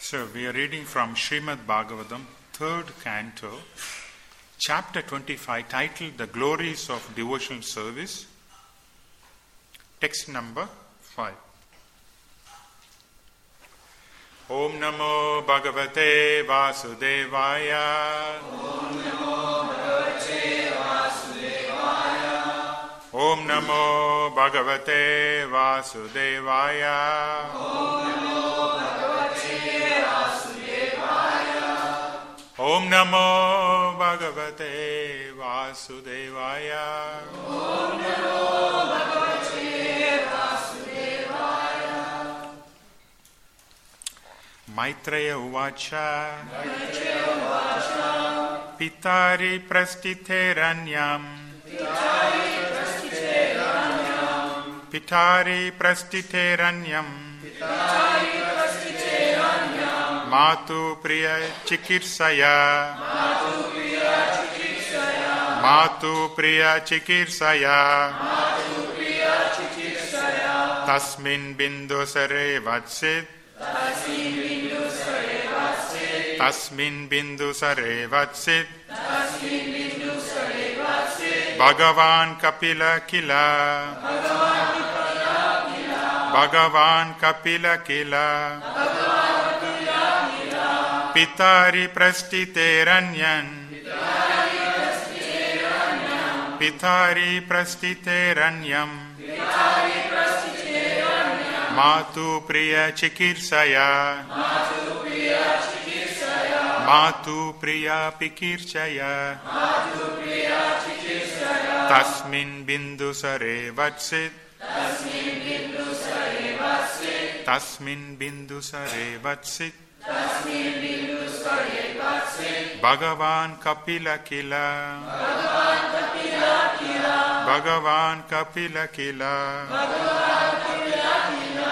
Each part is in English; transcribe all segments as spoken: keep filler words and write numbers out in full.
So we are reading from Srimad Bhagavatam, third canto, chapter twenty-five, titled The Glories of Devotional Service, text number five. Om Namo Bhagavate Vasudevaya. Om Namo Bhagavate Vasudevaya. Om Namo Bhagavate Vasudevaya. Om Namo Bhagavate Vasudevaya. Om Namo Bhagavate Vasudevaya. Om Namo Bhagavate Vasudevaya. Maitreya Uvacha. Maitreya Uvacha. Pitari Prastiteranyam. Pitari Prastiteranyam. Pitari Prastiteranyam. Pitari Prastiteranyam. Matu Priya Chikirsaya. Matu Priya Chikirsaya. Matu Priya Chikirsaya. Matu Priya Chikirsaya. Tasmin Bindu Sare Vatsit. Tasmin Bindu Sare Vatsit. Tasmin Bindu Sare Vatsit. Tasmin Bindu Sare Vatsit. Bhagavan Kapila Kila. Bhagavan Kapila Kila. Bhagavan Kapila Kila. Bhagavan Kapila Kila. Pitari Prastiteranyan. Pitari Prastiteranyam. Pitari Prastiteranyam. Pitari Prastiteranyam. Matu Priya Chikirsaya. Matu Priya Chikirsaya. Matu Priya Pikirchaya. Matu Priya Chikirsaya. Tasmin Bindu Sare Vatsit. Tasmin Bindu Sare Vatsit. Tasmin Bindu Sare Vatsit. Tasmin Bindu Sare Vatsit. Bhagavan Kapila Kila. Bhagavan Kapila Kila. Bhagavan Kapila Kila. Bhagavan Kapila Kila.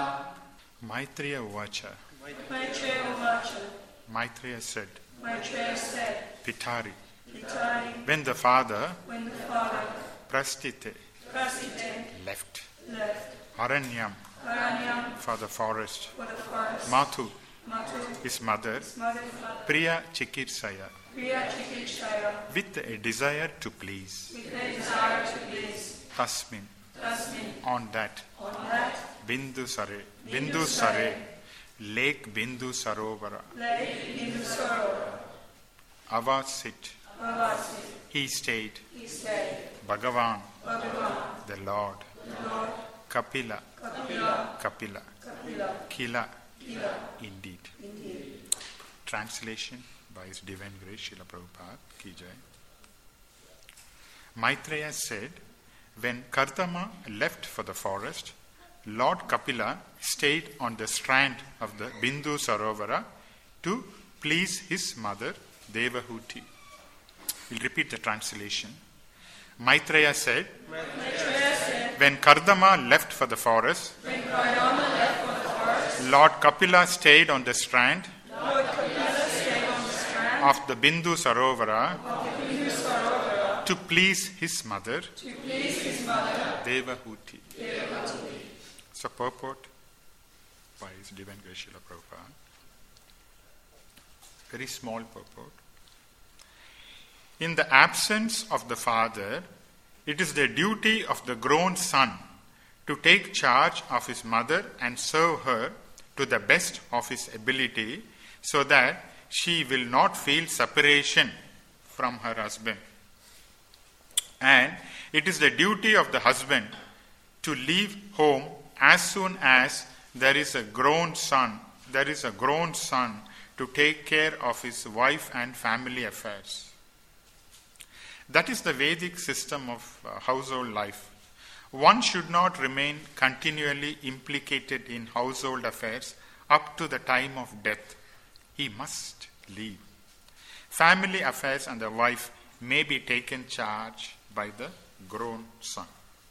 Maitreya Uvacha. Maitreya Uvacha. Maitreya said, Maitreya said, Pitari. Pitari, When the father, when the father, Prastite, Prastite, left, left Aranyam, Aranyam for the forest, for the forest, Mathu, Matu, his mother, his mother, Priya Chikirsaya, Priya Chikirsaya, with a desire to please. with a desire to please, Tasmin, Tasmin, on that, on that, Bindu Sare, Bindu Sare, Lake Bindu Sarovara, Lake Bindu Sarovara, Avasit, Avasi, he stayed, he said, Bhagavan, Bhagavan, the Lord, the Lord, Kapila, Kapila, Kapila, Kapila, Kila, Kila, indeed. indeed. Translation by His Divine Grace, Srila Prabhupada Ki Jai. Maitreya said, when Kardama left for the forest, Lord Kapila stayed on the strand of the Bindu Sarovara to please his mother, Devahuti. We'll repeat the translation. Maitreya said, Maitreya said, when Kardama left for the forest, when Kardama left for the forest, Lord Kapila stayed on the strand Lord Kapila stayed on the strand of the Bindu Sarovara of the Bindu Sarovara to please his mother, to please his mother, Devahuti. Devahuti. So purport by His Divine Grace Srila Prabhupada. Very small purport. In the absence of the father, it is the duty of the grown son to take charge of his mother and serve her to the best of his ability so that she will not feel separation from her husband. And it is the duty of the husband to leave home as soon as there is a grown son, there is a grown son to take care of his wife and family affairs. That is the Vedic system of uh, household life. One should not remain continually implicated in household affairs up to the time of death. He must leave. Family affairs and the wife may be taken charge by the grown son.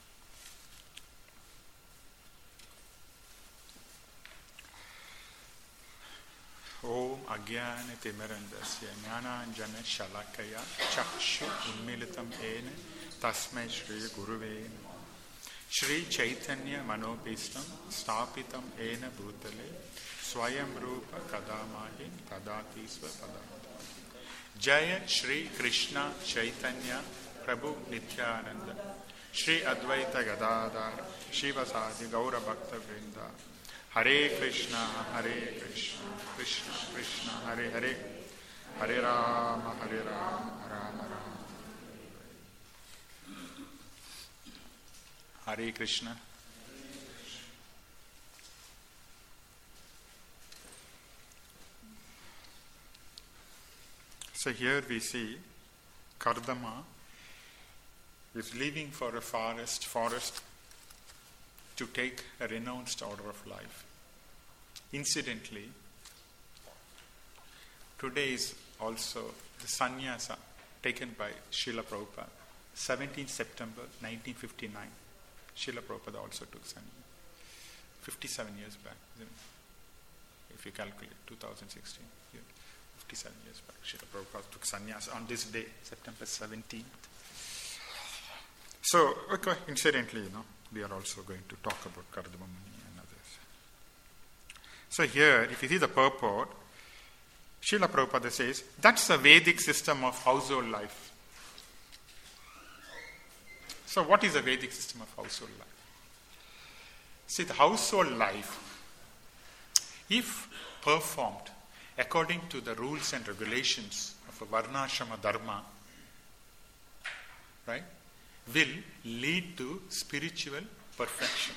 Om Agyana Timirandasya Jnananjana Shalakaya Chakshu Unmilitam Ene Tasmai Shri Guruve Shri Chaitanya Manobhistam Stapitam Ena Bhutale Swayam Rupa Kadamahin Kadati Swapadam. Jaya Shri Krishna Chaitanya Prabhu Nityananda Shri Advaita Gadadhar Shivasadi Gaura Bhakta Vrinda. Hare Krishna, Hare Krishna, Krishna Krishna, Hare Hare, Hare Rama, Hare Rama, Rama Rama. Hare Krishna. So here we see Kardama is leaving for a forest, forest to take a renounced order of life. Incidentally, today is also the sannyasa taken by Srila Prabhupada, seventeenth September nineteen fifty-nine. Srila Prabhupada also took sannyasa, fifty-seven years back, if you calculate, two thousand sixteen, yeah, fifty-seven years back, Srila Prabhupada took sannyasa on this day, September seventeenth. So, okay, incidentally, you know, we are also going to talk about Kardama Muni and others. So here, if you see the purport, Srila Prabhupada says, that's a Vedic system of household life. So what is a Vedic system of household life? See, the household life, if performed according to the rules and regulations of a Varnashrama Dharma, right, will lead to spiritual perfection.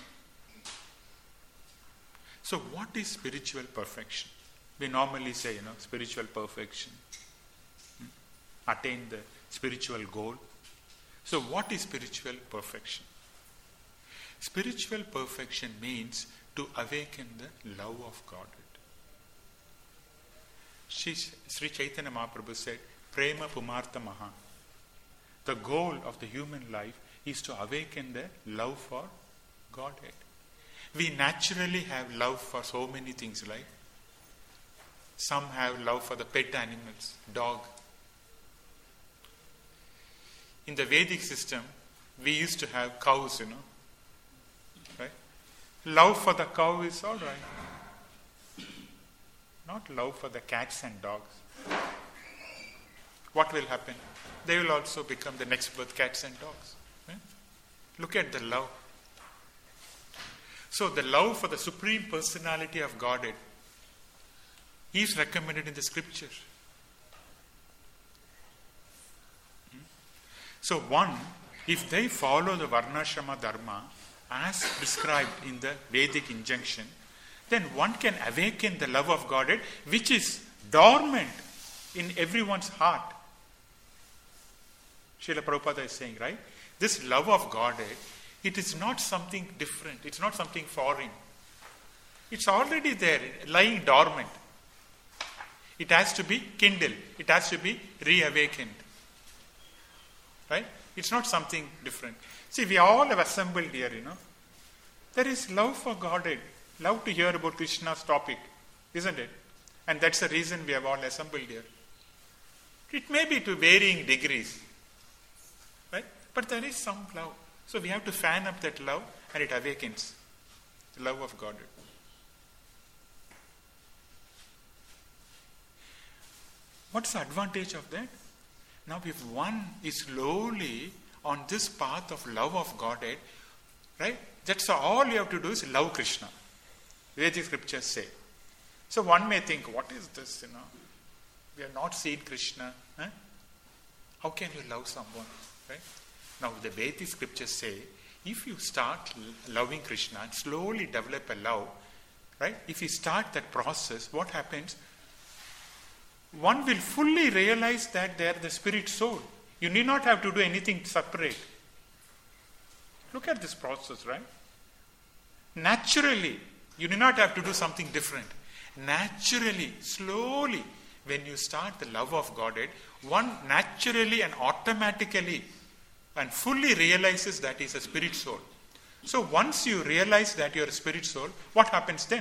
So what is spiritual perfection? We normally say, you know, spiritual perfection, hmm? attain the spiritual goal. So what is spiritual perfection? Spiritual perfection means to awaken the love of Godhead. Sri, Sri Chaitanya Mahaprabhu said, Prema Pumartha Maha. The goal of the human life is to awaken the love for Godhead. We naturally have love for so many things, right? Some have love for the pet animals, dog. In the Vedic system, we used to have cows, you know. Right? Love for the cow is all right. Not love for the cats and dogs. What will happen? They will also become the next birth cats and dogs. Right? Look at the love. So the love for the Supreme Personality of Godhead is recommended in the scripture. Hmm? So one, if they follow the Varnashrama Dharma as prescribed in the Vedic injunction, then one can awaken the love of Godhead which is dormant in everyone's heart. Srila Prabhupada is saying, right? This love of Godhead, it is not something different. It's not something foreign. It's already there, lying dormant. It has to be kindled. It has to be reawakened. Right? It's not something different. See, we all have assembled here, you know. There is love for Godhead. Love to hear about Krishna's topic, isn't it? And that's the reason we have all assembled here. It may be to varying degrees. Right? But there is some love. So we have to fan up that love and it awakens. The love of Godhead. What's the advantage of that? Now if one is slowly on this path of love of Godhead, right? That's all you have to do is love Krishna. Vedic scriptures say. So one may think, what is this, you know? We have not seen Krishna. Huh? How can you love someone? Right? Now the Vedic scriptures say, if you start loving Krishna and slowly develop a love, right? If you start that process, what happens? One will fully realize that they are the spirit soul. You need not have to do anything separate. Look at this process, right? Naturally, you do not have to do something different. Naturally, slowly, when you start the love of Godhead, one naturally and automatically and fully realizes that he is a spirit soul. So once you realize that you are a spirit soul, what happens then?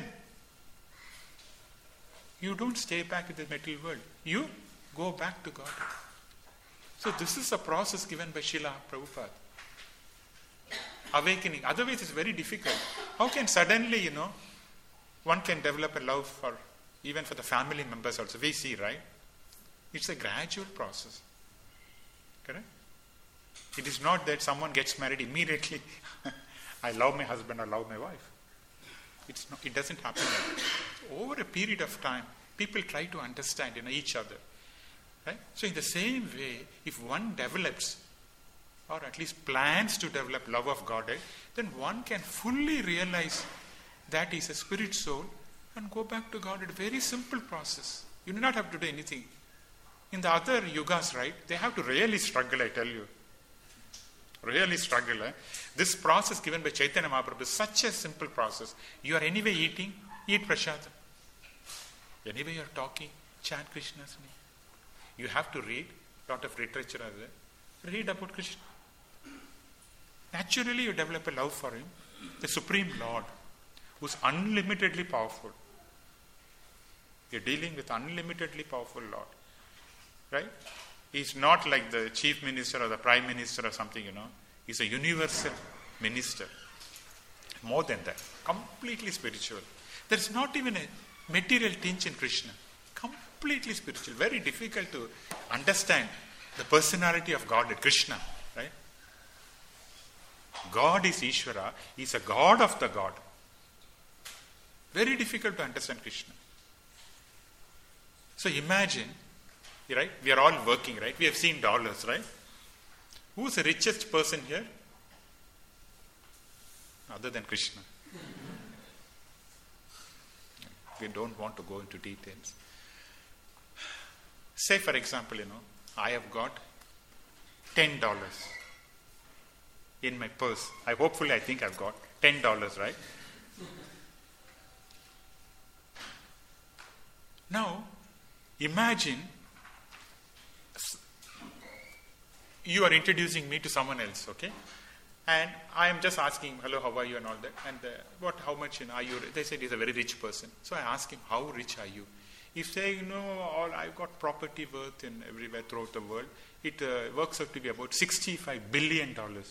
You don't stay back in the material world. You go back to God. So this is a process given by Srila Prabhupada. awakening. Otherwise, it's very difficult. How can suddenly, you know, one can develop a love for, even for the family members also. We see, right? It's a gradual process. Correct? It is not that someone gets married immediately. I love my husband, I love my wife. It's not, it doesn't happen like that. Over a period of time, people try to understand, you know, each other. Right? So in the same way, if one develops, or at least plans to develop love of Godhead, then one can fully realize that is a spirit soul and go back to God. It's a very simple process. You do not have to do anything. In the other yugas, right, they have to really struggle, I tell you. Really struggle. Eh? This process given by Chaitanya Mahaprabhu is such a simple process. You are anyway eating, eat prasadam. Anyway you are talking, chant Krishna's name. You have to read, lot of literature are there. Read about Krishna. Naturally you develop a love for him, the Supreme Lord, who is unlimitedly powerful. You are dealing with unlimitedly powerful Lord. Right? He is not like the chief minister or the prime minister or something, you know. He is a universal minister. More than that. Completely spiritual. There is not even a material tinge in Krishna. Completely spiritual. Very difficult to understand the personality of God, Krishna. Right? God is Ishvara. He is a God of the God. Very difficult to understand Krishna. So imagine, right? We are all working, right? We have seen dollars, right? Who is the richest person here? Other than Krishna. We don't want to go into details. Say, for example, you know, I have got ten dollars in my purse. I hopefully I think I've got ten dollars, right? Now, imagine you are introducing me to someone else, okay? And I am just asking, hello, how are you and all that. And uh, what, how much you know, are you? They said he's a very rich person. So I ask him, how rich are you? If they, you know, all I've got property worth in everywhere throughout the world, it uh, works out to be about sixty-five billion dollars.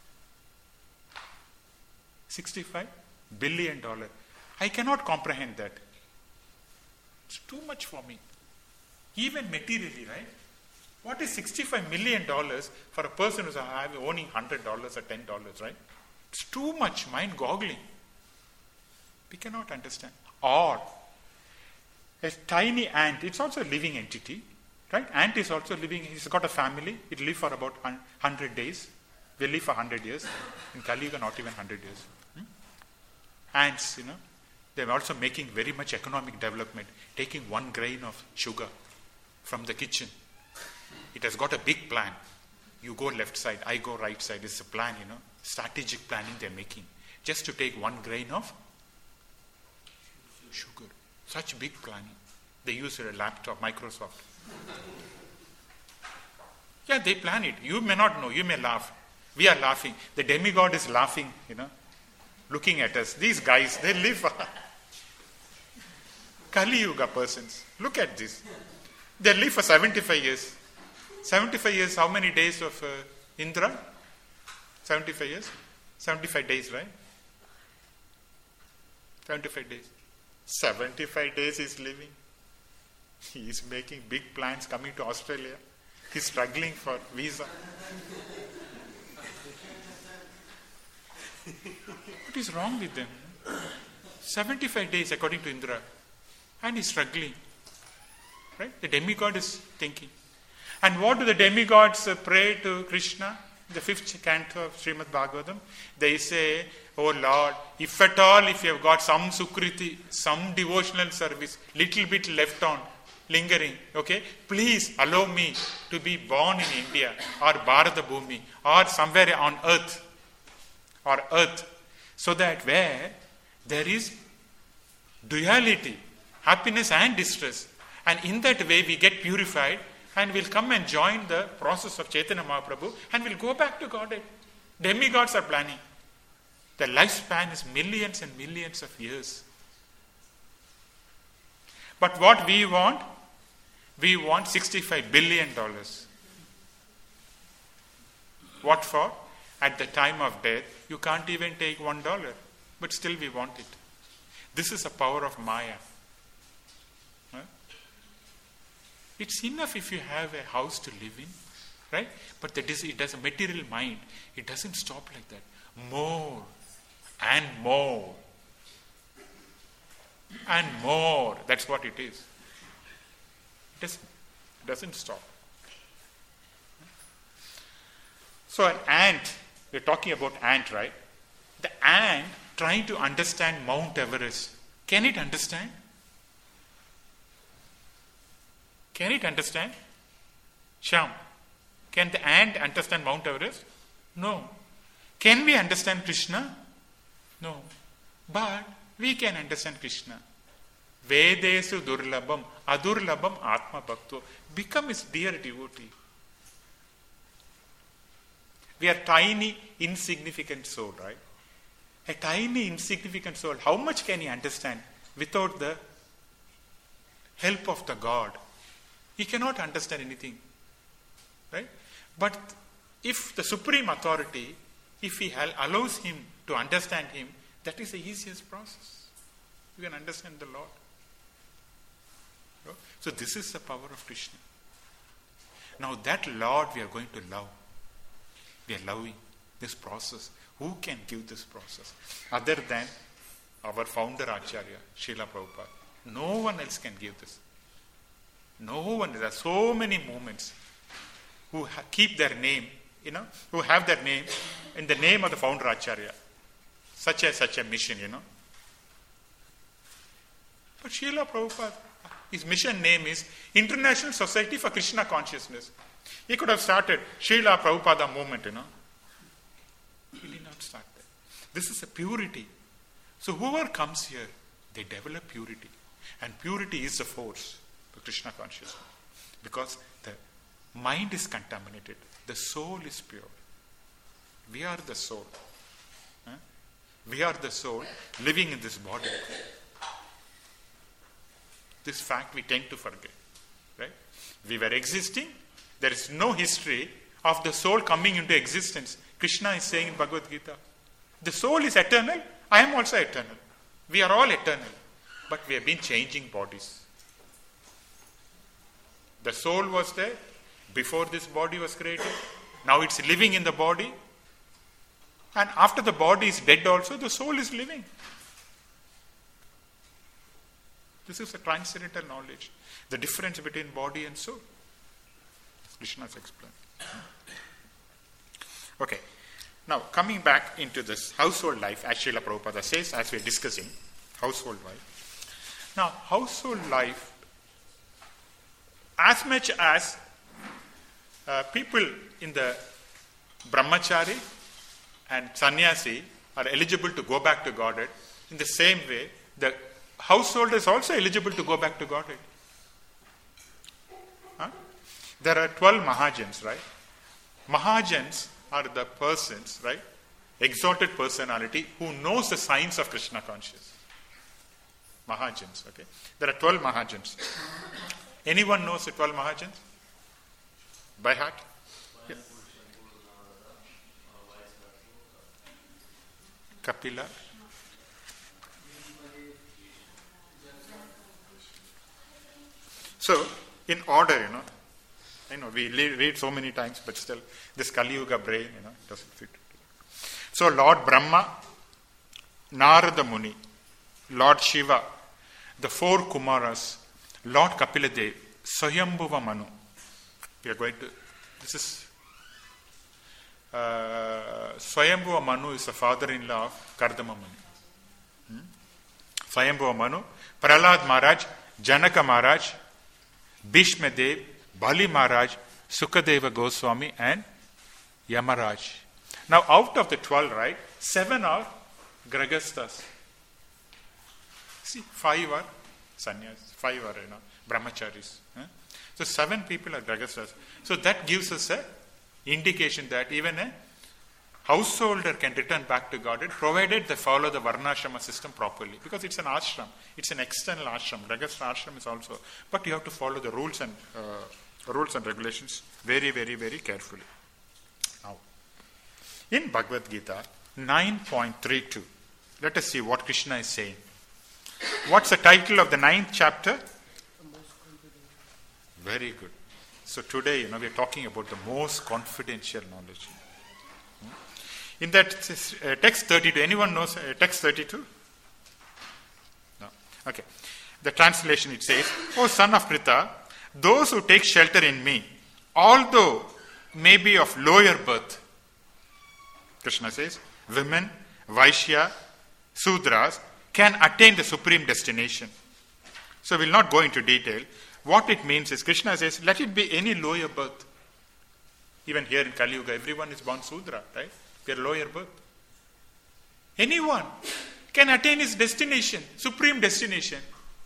sixty-five billion dollars. I cannot comprehend that. It's too much for me. Even materially, right? What is sixty-five million dollars for a person who's owning one hundred dollars or ten dollars, right? It's too much, mind-boggling. We cannot understand. Or a tiny ant, it's also a living entity, right? Ant is also living, he's got a family, it live for about one hundred days. They live for one hundred years. In Kali Yuga, not even one hundred years. Hmm? Ants, you know, they're also making very much economic development, taking one grain of sugar from the kitchen. It has got a big plan. You go left side, I go right side. It's a plan, you know, strategic planning they're making. Just to take one grain of sugar. Such big planning. They use a laptop, Microsoft. Yeah, they plan it. You may not know. You may laugh. We are laughing. The demigod is laughing, you know, looking at us. These guys, they live for Kali Yuga persons. Look at this. They live for seventy-five years. seventy-five years, how many days of uh, Indra? seventy-five years? seventy-five days, right? seventy-five days. seventy-five days he's living. He is making big plans coming to Australia. He's struggling for visa. What is wrong with them? seventy-five days according to Indra. And he's struggling. Right? The demigod is thinking. And what do the demigods uh, pray to Krishna? The fifth canto of Srimad Bhagavatam. They say, oh Lord, if at all, if you have got some sukriti, some devotional service, little bit left on, lingering, okay, please allow me to be born in India or Bharata Bhumi or somewhere on earth or earth, so that where there is duality, happiness and distress, and in that way we get purified and we'll come and join the process of Chaitanya Mahaprabhu and we'll go back to Godhead. Demigods are planning. The lifespan is millions and millions of years. But what we want? We want sixty-five billion dollars. What for? at the time of death, you can't even take one dollar, but still we want it. This is the power of Maya. Huh? It's enough if you have a house to live in, right? But that is, it does a material mind. It doesn't stop like that. More and more and more. That's what it is. It doesn't, it doesn't stop. So an ant, we're talking about ant, right? The ant trying to understand Mount Everest. Can it understand? Can it understand? Shyam, can the ant understand Mount Everest? No. Can we understand Krishna? No. But we can understand Krishna. Vedesu durlabham, adurlabham atma bhakto. Become his dear devotee. We are tiny, insignificant soul, right? A tiny, insignificant soul. How much can he understand without the help of the God? He cannot understand anything, right? But if the supreme authority, if he allows him to understand him, that is the easiest process. You can understand the Lord. So this is the power of Krishna. Now that Lord we are going to love. We are loving this process. Who can give this process? Other than our founder Acharya, Srila Prabhupada. No one else can give this. No one. There are so many movements who ha- keep their name, you know, who have their name in the name of the founder Acharya. Such a, such a mission, you know. But Srila Prabhupada, his mission name is International Society for Krishna Consciousness. He could have started Srila Prabhupada movement, you know. He did not start that. This is a purity. So whoever comes here, they develop purity. And purity is the force for Krishna consciousness. Because the mind is contaminated. The soul is pure. We are the soul. Huh? We are the soul living in this body. This fact we tend to forget. Right? We were existing. There is no history of the soul coming into existence. Krishna is saying in Bhagavad Gita, the soul is eternal, I am also eternal. We are all eternal. But we have been changing bodies. The soul was there before this body was created. Now it's living in the body. And after the body is dead also, the soul is living. This is a transcendental knowledge. The difference between body and soul. Krishna has explained. Okay. Now, coming back into this household life, as Srila Prabhupada says, as we are discussing, household life. Now, household life, as much as uh, people in the brahmachari and sannyasi are eligible to go back to Godhead, in the same way, the household is also eligible to go back to Godhead. Huh? There are twelve Mahajans, right? Mahajans are the persons, right? Exalted personality who knows the science of Krishna consciousness. Mahajans, okay? There are twelve Mahajans. Anyone knows the twelve Mahajans? By heart? Yeah. Kapila. So, in order, you know, I know we read so many times, but still, this Kali Yuga brain, you know, doesn't fit. So, Lord Brahma, Narada Muni, Lord Shiva, the four Kumaras, Lord Kapila Dev, Swayambhuva Manu. We are going to, this is, uh, Swayambhuva Manu is the father-in-law of Kardama Muni. Hmm? Swayambhuva Manu, Prahlad Maharaj, Janaka Maharaj, Bhishma Dev, Bali Maharaj, Sukadeva Goswami, and Yamaraj. Now, out of the twelve, right, seven are Grahasthas. See, five are sannyas, five are, you know, brahmacharis. Huh? So, seven people are Grahasthas. So, that gives us a indication that even a householder can return back to Godhead, provided they follow the Varnashrama system properly. Because it's an ashram. It's an external ashram. Grahastha ashram is also. But you have to follow the rules and uh, rules and regulations very, very, very carefully. Now, In Bhagavad Gita nine point three two, let us see what Krishna is saying. What's the title of the ninth chapter? Very good. So today, you know, we are talking about the most confidential knowledge. In that uh, text thirty-two, anyone knows uh, text thirty-two? No. Okay. The translation, it says, O son of Pritha, those who take shelter in me, although may be of lower birth, Krishna says, women, Vaishya, Sudras, can attain the supreme destination. So we'll not go into detail. What it means is, Krishna says, let it be any lower birth. Even here in Kali Yuga, everyone is born Sudra, right? We are lower birth. Anyone can attain his destination, supreme destination.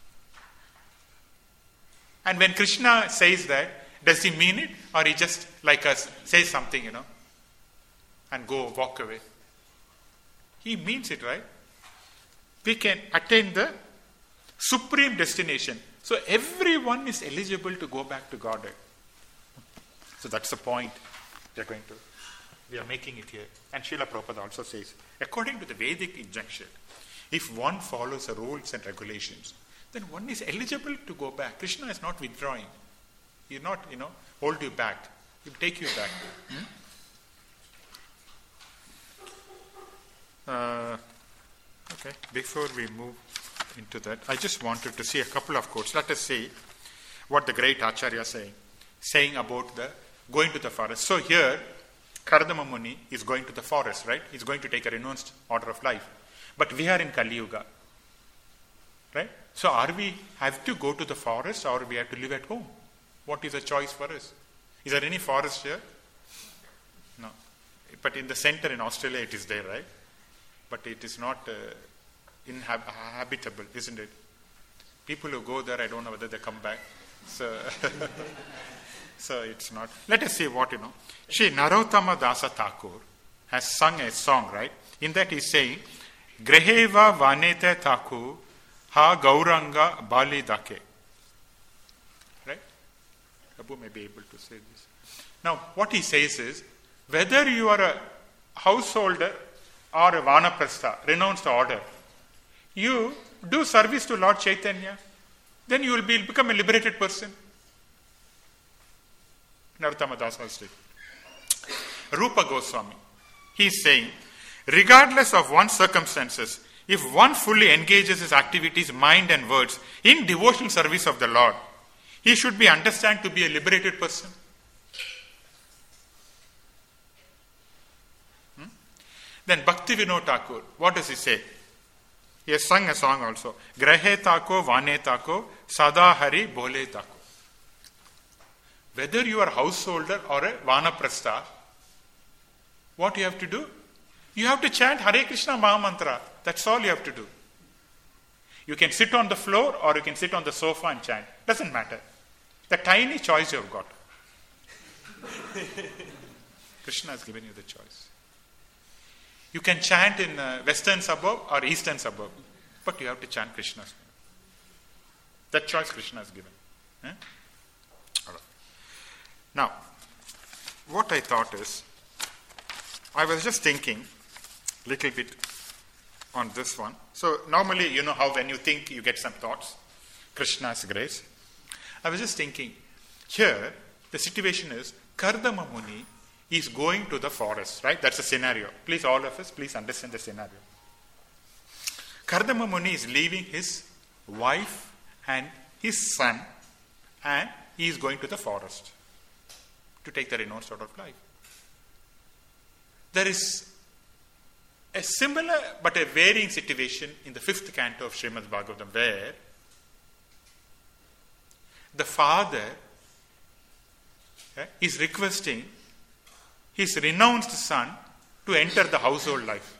And when Krishna says that, does he mean it? Or he just, like us, says something, you know, and go, walk away? He means it, right? We can attain the supreme destination. So everyone is eligible to go back to Godhead. So that's the point we are going to, we are making it here. And Srila Prabhupada also says, according to the Vedic injunction, if one follows the rules and regulations, then one is eligible to go back. Krishna is not withdrawing. He will not, you know, hold you back. He will take you back. Hmm? Uh, okay, before we move into that, I just wanted to see a couple of quotes. Let us see what the great Acharya is saying, saying about the going to the forest. So here, Kardama Muni is going to the forest, right? He's going to take a renounced order of life. But we are in Kali Yuga, right? So are we have to go to the forest or we have to live at home? What is the choice for us? Is there any forest here? No. But in the center in Australia it is there, right? But it is not uh, inhabitable, isn't it? People who go there, I don't know whether they come back. So, so it's not. Let us see what, you know. Shri Narottama Dasa Thakur has sung a song, right? In that he is saying, Greheva Vanete Thakur Ha Gauranga Bali Dake. Right? Abu may be able to say this. Now, what he says is, whether you are a householder or a Vanaprastha, renounced order, you do service to Lord Chaitanya, then you will be, become a liberated person. Narottama Das was saying. Rupa Goswami, he is saying, regardless of one's circumstances, if one fully engages his activities, mind and words in devotional service of the Lord, he should be understood to be a liberated person. Hmm? Then Bhakti Vinod Thakur, what does he say? He has sung a song also. Grahe Tako, Vane Tako, Sada Hari Bole Tako. Whether you are a householder or a Vanaprastha, what you have to do? You have to chant Hare Krishna Mahamantra. That's all you have to do. You can sit on the floor or you can sit on the sofa and chant. Doesn't matter. The tiny choice you have got. Krishna has given you the choice. You can chant in uh, western suburb or eastern suburb, but you have to chant Krishna's name. That choice Krishna has given. Eh? All right. Now, what I thought is, I was just thinking a little bit on this one. So normally, you know how when you think, you get some thoughts. Krishna's grace. I was just thinking, here, the situation is, Kardama Muni is going to the forest, right? That's a scenario. Please, all of us, please understand the scenario. Kardama Muni is leaving his wife and his son, and he is going to the forest to take the renounced out of life. There is a similar but a varying situation in the fifth canto of Srimad Bhagavatam, where the father eh, is requesting his renounced son to enter the household life.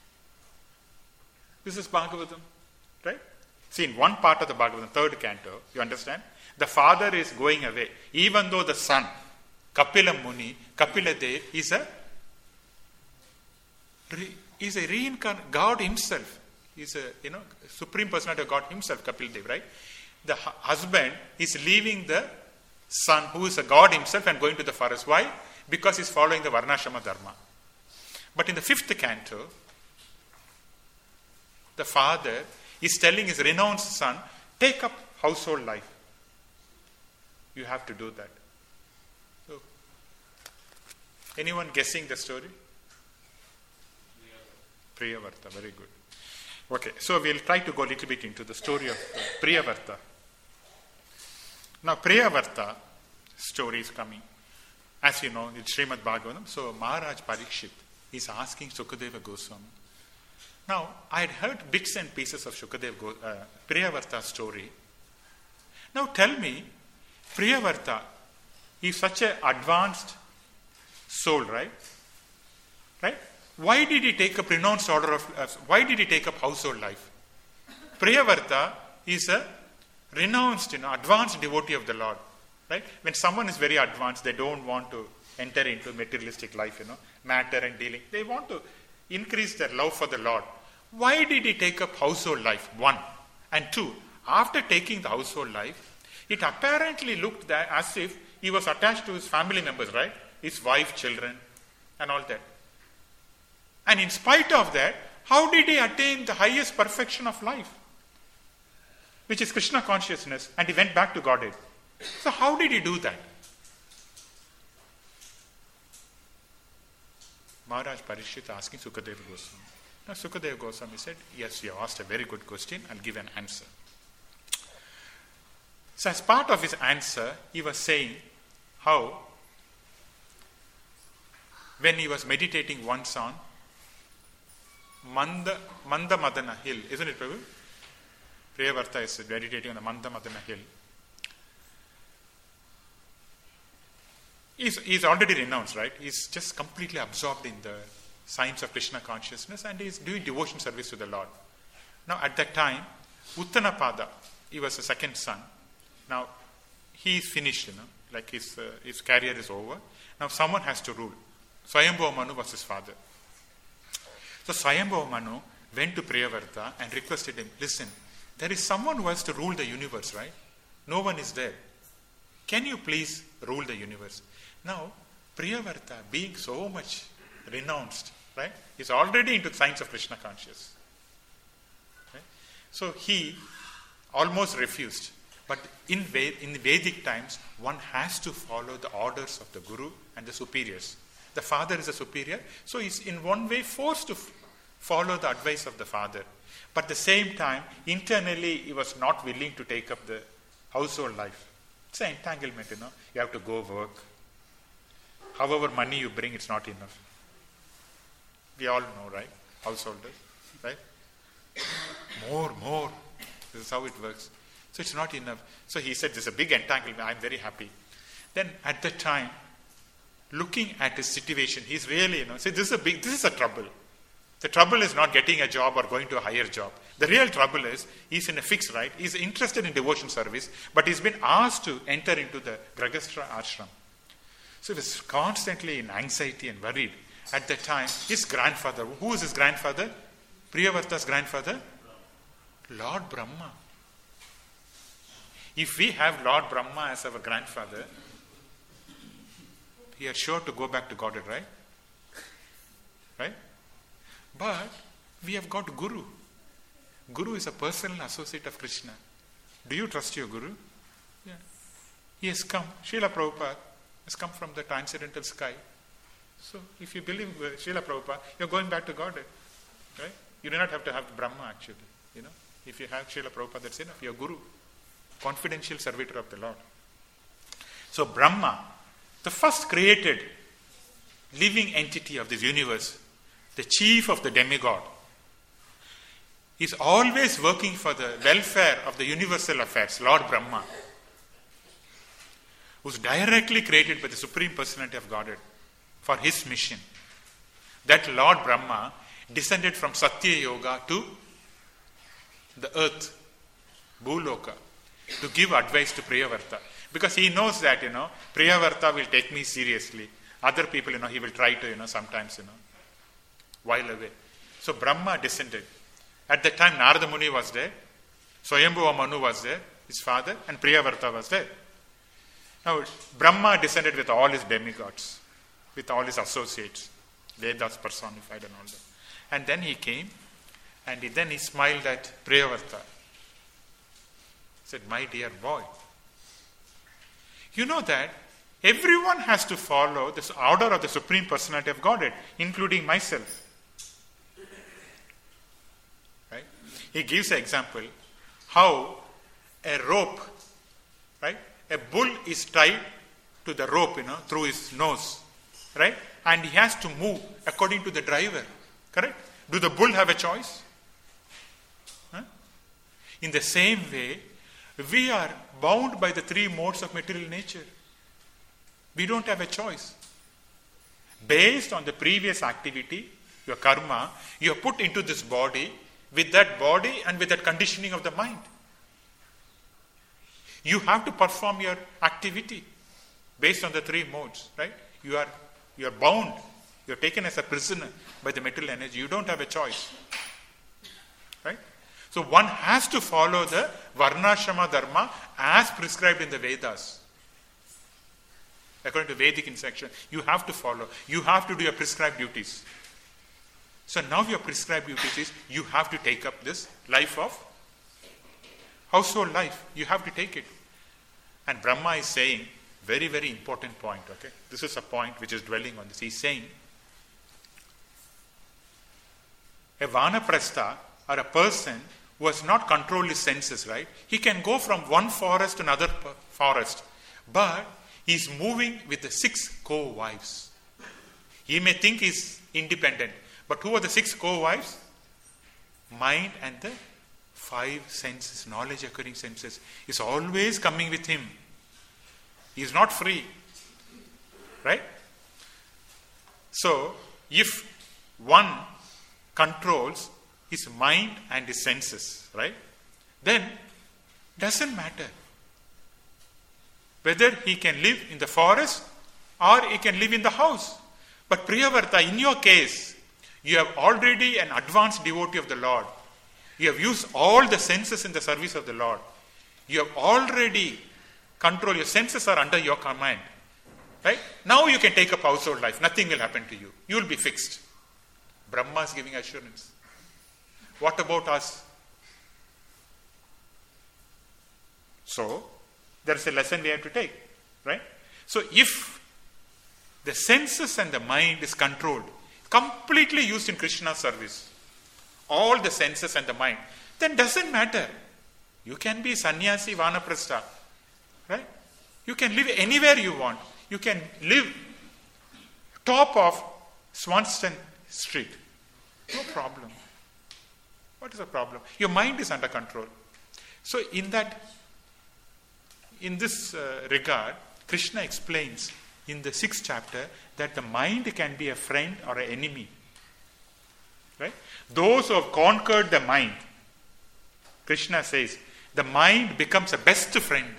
This is Bhagavatam, right? See, in one part of the Bhagavatam, third canto, you understand? The father is going away, even though the son, Kapila Muni, Kapila Dev, is a is a reincarnate God himself. He's a, you know, supreme personality of God himself, Kapil Dev, right? The hu- husband is leaving the son, who is a God himself, and going to the forest. Why? Because he's following the Varnashrama Dharma. But in the fifth canto, the father is telling his renounced son, take up household life. You have to do that. So, anyone guessing the story? Priyavarta, very good. Okay, so we'll try to go a little bit into the story of uh, Priyavarta. Now, Priyavarta story is coming. As you know, it's Srimad Bhagavatam. So, Maharaj Parikshit is asking Sukadeva Goswami. Now, I had heard bits and pieces of Shukadeva Go, uh, Priyavarta's story. Now, tell me, Priyavarta is such an advanced soul, right? Right? Why did he take up renounced order of, uh, why did he take up household life? Priyavarta is a renounced, you know, advanced devotee of the Lord, right? When someone is very advanced, they don't want to enter into materialistic life, you know, matter and dealing. They want to increase their love for the Lord. Why did he take up household life? One. And two, after taking the household life, it apparently looked that as if he was attached to his family members, right? His wife, children, and all that. And in spite of that, how did he attain the highest perfection of life? Which is Krishna consciousness, and he went back to Godhead. So how did he do that? Maharaj Parikshit asking Sukadeva Goswami. Now Sukadeva Goswami said, yes, you asked a very good question, I'll give an answer. So as part of his answer, he was saying how when he was meditating once on Manda, Manda Madana hill, isn't it, Prabhu? Priyavarta is meditating on the Manda Madana hill. He's, he's already renounced, right? He's just completely absorbed in the science of Krishna consciousness and he's doing devotion service to the Lord. Now at that time, Uttanapada, he was the second son. Now he is finished, you know, like his, uh, his career is over. Now someone has to rule. Swayambhuva Manu was his father. So Swayambhuva Manu went to Priyavarta and requested him, listen, there is someone who has to rule the universe, right? No one is there. Can you please rule the universe? Now, Priyavarta, being so much renounced, right, is already into the science of Krishna consciousness. Right? So he almost refused. But in, Ved- in Vedic times, one has to follow the orders of the Guru and the superiors. The father is a superior, so he's in one way forced to f- follow the advice of the father. But at the same time, internally, he was not willing to take up the household life. It's an entanglement, you know. You have to go work. However money you bring, it's not enough. We all know, right? Householders, right? More, more. This is how it works. So it's not enough. So he said, this is a big entanglement. I'm very happy. Then at that time, looking at his situation, he's really, you know, see, this is a big, this is a trouble. The trouble is not getting a job or going to a higher job. The real trouble is, he's in a fix, right? He's interested in devotion service, but he's been asked to enter into the Grahastha ashram. So he was constantly in anxiety and worried. At that time, his grandfather, who is his grandfather? Priyavarta's grandfather? Lord Brahma. If we have Lord Brahma as our grandfather, we are sure to go back to Godhead, right? Right? But we have got Guru. Guru is a personal associate of Krishna. Do you trust your Guru? Yeah. He has come. Srila Prabhupada has come from the transcendental sky. So if you believe uh, Srila Prabhupada, you're going back to Godhead. Right? You do not have to have Brahma actually. You know, if you have Srila Prabhupada, that's enough. You're Guru. Confidential servitor of the Lord. So Brahma, the first created living entity of this universe, the chief of the demigod, is always working for the welfare of the universal affairs, Lord Brahma, who's directly created by the Supreme Personality of Godhead for his mission. That Lord Brahma descended from Satya Yoga to the earth, Bhuloka, to give advice to Priyavarta. Because he knows that, you know, Priyavarta will take me seriously. Other people, you know, he will try to, you know, sometimes, you know, while away. So Brahma descended. At that time, Narada Muni was there, Swayambhuva Manu was there, his father, and Priyavarta was there. Now, Brahma descended with all his demigods, with all his associates. Vedas personified and all that. And then he came, and he, then he smiled at Priyavarta. He said, my dear boy, you know that everyone has to follow this order of the Supreme Personality of Godhead, including myself. Right? He gives an example how a rope, right? A bull is tied to the rope, you know, through his nose, right? And he has to move according to the driver, correct? Do the bull have a choice? Huh? In the same way, we are bound by the three modes of material nature. We don't have a choice. Based on the previous activity, your karma, you are put into this body with that body and with that conditioning of the mind. You have to perform your activity based on the three modes, right? You are you are bound. You are taken as a prisoner by the material energy. You don't have a choice. Right? So one has to follow the Varnashrama Dharma as prescribed in the Vedas. According to Vedic instruction, you have to follow. You have to do your prescribed duties. So now your prescribed duties is you have to take up this life of household life. You have to take it. And Brahma is saying, very, very important point, okay? This is a point which is dwelling on this. He's saying, a Vanaprastha or a person who has not controlled his senses, right? He can go from one forest to another forest, but he's moving with the six co-wives. He may think he's independent, but who are the six co-wives? Mind and the five senses, knowledge occurring senses, is always coming with him. He is not free. Right? So, if one controls his mind and his senses, right, then doesn't matter whether he can live in the forest or he can live in the house. But Priyavarta, in your case, you have already an advanced devotee of the Lord. You have used all the senses in the service of the Lord. You have already controlled. Your senses are under your command. Right? Now you can take up household life. Nothing will happen to you. You will be fixed. Brahma is giving assurance. What about us? So, there is a lesson we have to take. Right? So, if the senses and the mind is controlled, completely used in Krishna's service, all the senses and the mind, then doesn't matter. You can be sannyasi, vanaprastha, right? You can live anywhere you want. You can live top of Swanston Street. No problem. What is the problem? Your mind is under control. So in that, in this uh, regard, Krishna explains in the sixth chapter that the mind can be a friend or an enemy. Right? Those who have conquered the mind, Krishna says, the mind becomes a best friend.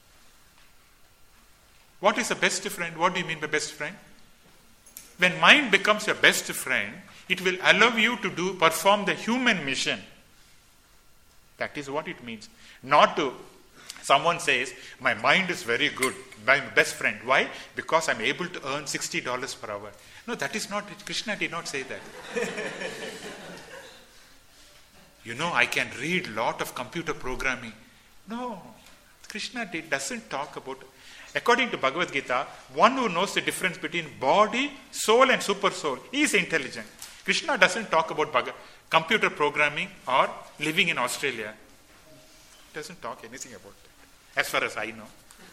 What is a best friend? What do you mean by best friend? When mind becomes your best friend, it will allow you to do perform the human mission. That is what it means. Not to, someone says, my mind is very good, my best friend. Why? Because I'm able to earn sixty dollars per hour. No, that is not it. Krishna did not say that. You know, I can read a lot of computer programming. No, Krishna did, doesn't talk about. According to Bhagavad Gita, one who knows the difference between body, soul and super soul is intelligent. Krishna doesn't talk about Bhagavad, computer programming or living in Australia. Doesn't talk anything about that, as far as I know.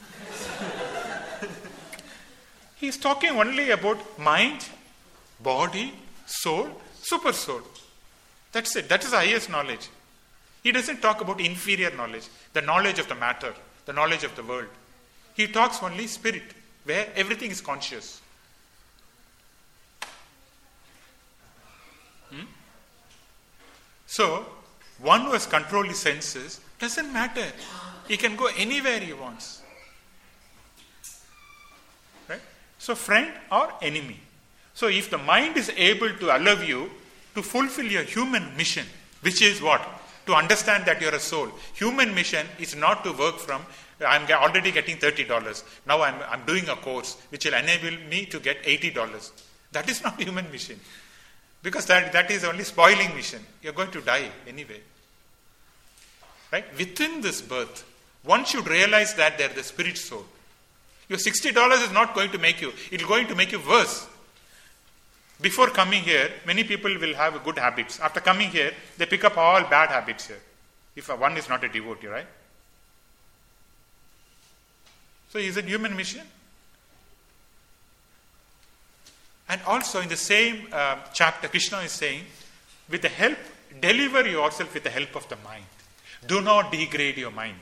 He is talking only about mind, body, soul, super soul. That's it. That is the highest knowledge. He doesn't talk about inferior knowledge, the knowledge of the matter, the knowledge of the world. He talks only spirit, where everything is conscious. Hmm? So, one who has controlled his senses, doesn't matter. He can go anywhere he wants. Right? So, friend or enemy. So, if the mind is able to allow you to fulfill your human mission, which is what? To understand that you are a soul. Human mission is not to work from, I'm already getting thirty dollars. Now I'm, I'm doing a course which will enable me to get eighty dollars. That is not human mission. Because that, that is only spoiling mission. You're going to die anyway. Right? Within this birth, one should realize that they're the spirit soul. Your sixty dollars is not going to make you, it's going to make you worse. Before coming here, many people will have good habits. After coming here, they pick up all bad habits here. If one is not a devotee, right? So is it human mission? And also in the same uh, chapter, Krishna is saying, with the help, deliver yourself with the help of the mind. Do not degrade your mind.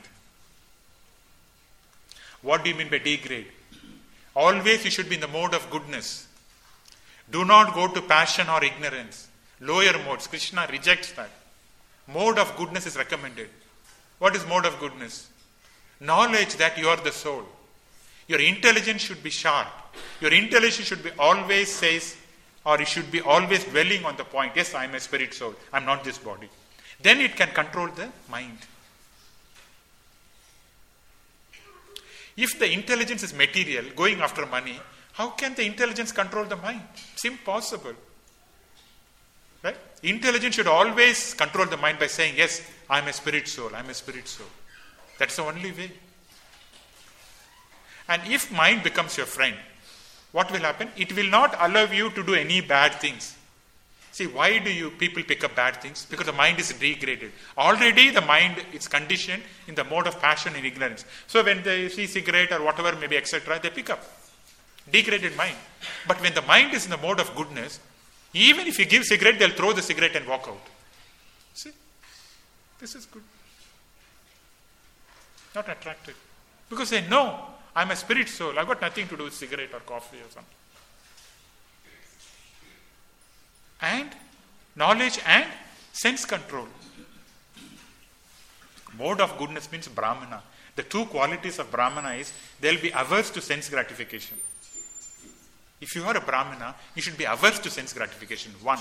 What do you mean by degrade? Always you should be in the mode of goodness. Do not go to passion or ignorance. Lower modes. Krishna rejects that. Mode of goodness is recommended. What is mode of goodness? Knowledge that you are the soul. Your intelligence should be sharp. Your intelligence should be always says, or it should be always dwelling on the point, yes, I am a spirit soul. I am not this body. Then it can control the mind. If the intelligence is material, going after money, how can the intelligence control the mind? It's impossible. Right? Intelligence should always control the mind by saying, yes, I am a spirit soul, I am a spirit soul. That's the only way. And if mind becomes your friend, what will happen? It will not allow you to do any bad things. See, why do you people pick up bad things? Because the mind is degraded. Already the mind is conditioned in the mode of passion and ignorance. So when they see cigarette or whatever, maybe et cetera, they pick up. Degraded mind. But when the mind is in the mode of goodness, even if you give cigarette, they'll throw the cigarette and walk out. See? This is good. Not attracted. Because they know, I'm a spirit soul. I've got nothing to do with cigarette or coffee or something. And knowledge and sense control. Mode of goodness means Brahmana. The two qualities of Brahmana is they'll be averse to sense gratification. If you are a Brahmana, you should be averse to sense gratification. One.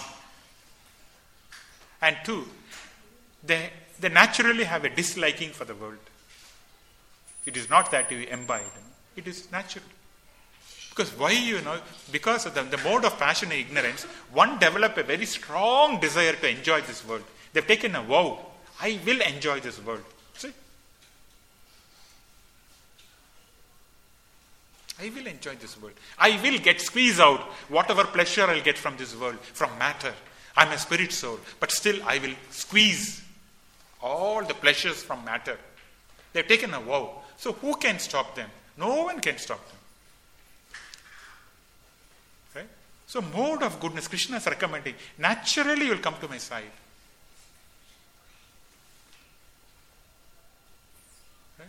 And two, they, they naturally have a disliking for the world. It is not that you imbibe. It is natural. Because why, you know, because of the, the mode of passion and ignorance, one develop a very strong desire to enjoy this world. They've taken a vow. I will enjoy this world. See? I will enjoy this world. I will get squeeze out whatever pleasure I'll get from this world, from matter. I'm a spirit soul, but still I will squeeze all the pleasures from matter. They've taken a vow. So who can stop them? No one can stop them. Right? So mode of goodness, Krishna is recommending, naturally you will come to my side. Right?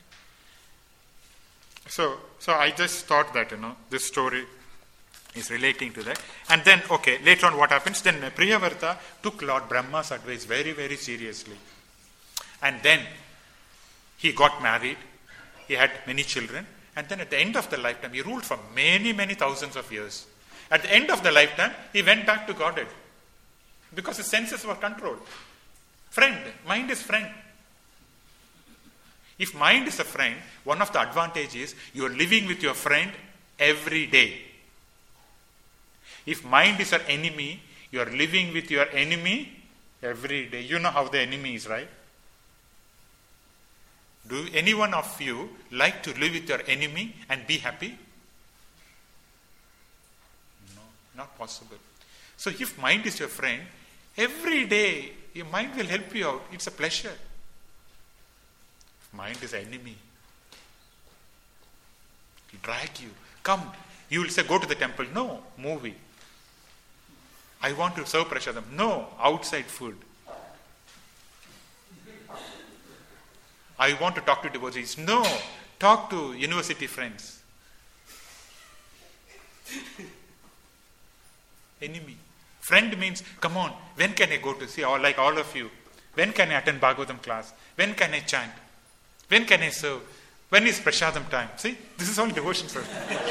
So, so I just thought that, you know, this story is relating to that. And then, okay, later on what happens? Then Priyavrata took Lord Brahma's advice very, very seriously. And then he got married. He had many children. And then at the end of the lifetime, he ruled for many, many thousands of years. At the end of the lifetime, he went back to Godhead. Because his senses were controlled. Friend. Mind is friend. If mind is a friend, one of the advantages is you are living with your friend every day. If mind is your enemy, you are living with your enemy every day. You know how the enemy is, right? Do any one of you like to live with your enemy and be happy? No, not possible. So if mind is your friend, every day your mind will help you out. It's a pleasure. If mind is an enemy, it will drag you. Come, you will say, go to the temple. No, movie. I want to serve prasadam. No, outside food. I want to talk to devotees. No, talk to university friends. Enemy. Friend means, come on, when can I go to see, or like all of you, when can I attend Bhagavatam class? When can I chant? When can I serve? When is prasadam time? See, this is all devotion, sir.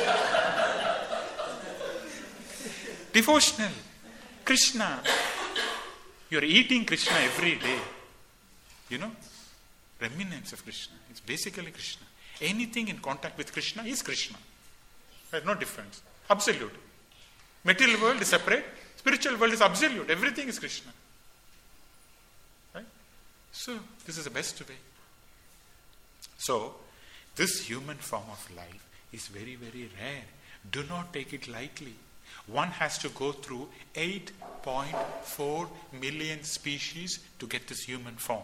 Devotional. Krishna. You are eating Krishna every day. You know? Remnants of Krishna. It's basically Krishna. Anything in contact with Krishna is Krishna. There's no difference. Absolute. Material world is separate. Spiritual world is absolute. Everything is Krishna. Right? So, this is the best way. So, this human form of life is very, very rare. Do not take it lightly. One has to go through eight point four million species to get this human form.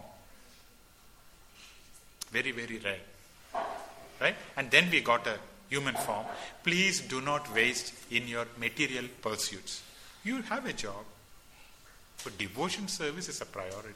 Very, very rare. Right? And then we got a human form. Please do not waste in your material pursuits. You have a job, but devotion service is a priority.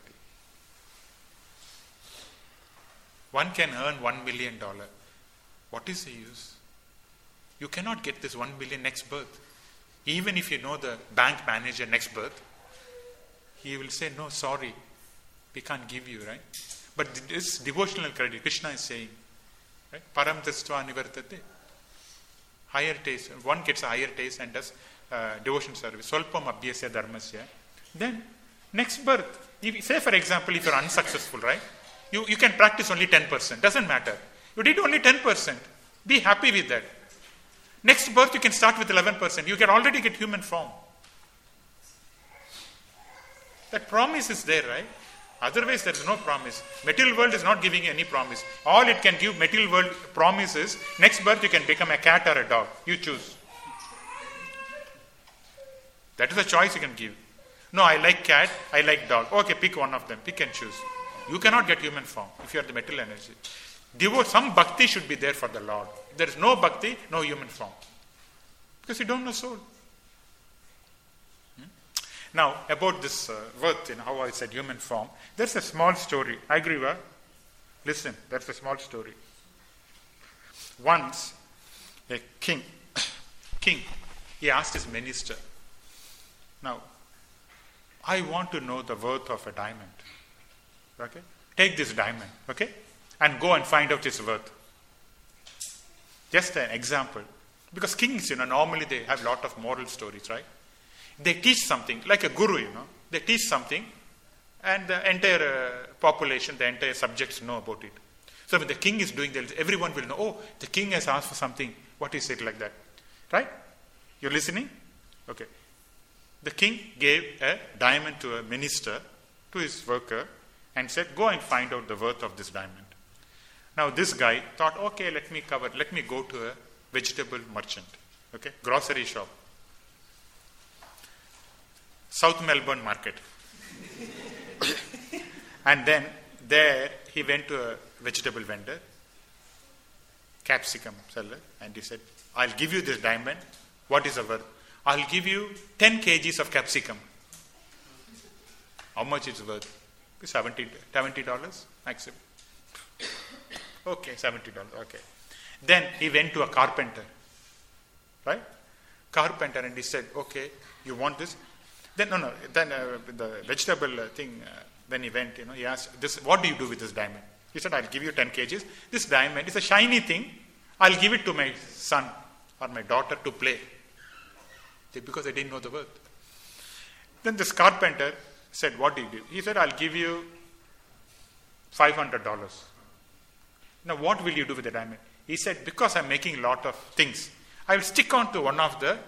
One can earn one million dollars. What is the use? You cannot get this one million next birth. Even if you know the bank manager next birth, he will say, no, sorry, we can't give you, right? But this devotional credit, Krishna is saying, right? Param tastva nivartate. Higher taste. One gets a higher taste and does uh, devotion service. Solpam abhyasya dharmasya. Then, next birth, if, say for example, if you're unsuccessful, right? You, you can practice only ten percent. Doesn't matter. You did only ten percent. Be happy with that. Next birth, you can start with eleven percent. You can already get human form. That promise is there, right? Otherwise, there is no promise. Material world is not giving you any promise. All it can give material world promises, next birth you can become a cat or a dog. You choose. That is a choice you can give. No, I like cat, I like dog. Okay, pick one of them. Pick and choose. You cannot get human form if you are the material energy. Devote, some bhakti should be there for the Lord. If there is no bhakti, no human form. Because you don't know soul. Hmm? Now, about this uh, worth, you know, how I said human form, there's a small story. Agriva, listen, that's a small story. Once, a king, king, he asked his minister, now, I want to know the worth of a diamond. Okay? Take this diamond, okay? And go and find out its worth. Just an example. Because kings, you know, normally they have a lot of moral stories, right? They teach something, like a guru, you know. They teach something, and the entire uh, population, the entire subjects know about it. So when the king is doing this, everyone will know, oh, the king has asked for something. What is it like that? Right? You're listening? Okay. The king gave a diamond to a minister, to his worker, and said, go and find out the worth of this diamond. Now this guy thought, okay, let me cover, let me go to a vegetable merchant, okay, grocery shop, South Melbourne market. And then there he went to a vegetable vendor, capsicum seller, and he said, I'll give you this diamond. What is the worth? I'll give you ten kilograms of capsicum. How much is it worth? seventy dollars maximum. Okay, seventy dollars. Okay. Then he went to a carpenter. Right? Carpenter, and he said, okay, you want this? Then, no, no, then uh, the vegetable uh, thing, uh, when he went, you know, he asked, this, what do you do with this diamond? He said, I'll give you ten kilograms. This diamond is a shiny thing. I'll give it to my son or my daughter to play. Because they didn't know the worth. Then this carpenter said, what do you do? He said, I'll give you five hundred dollars. Now, what will you do with the diamond? He said, because I'm making a lot of things, I will stick on to one of the,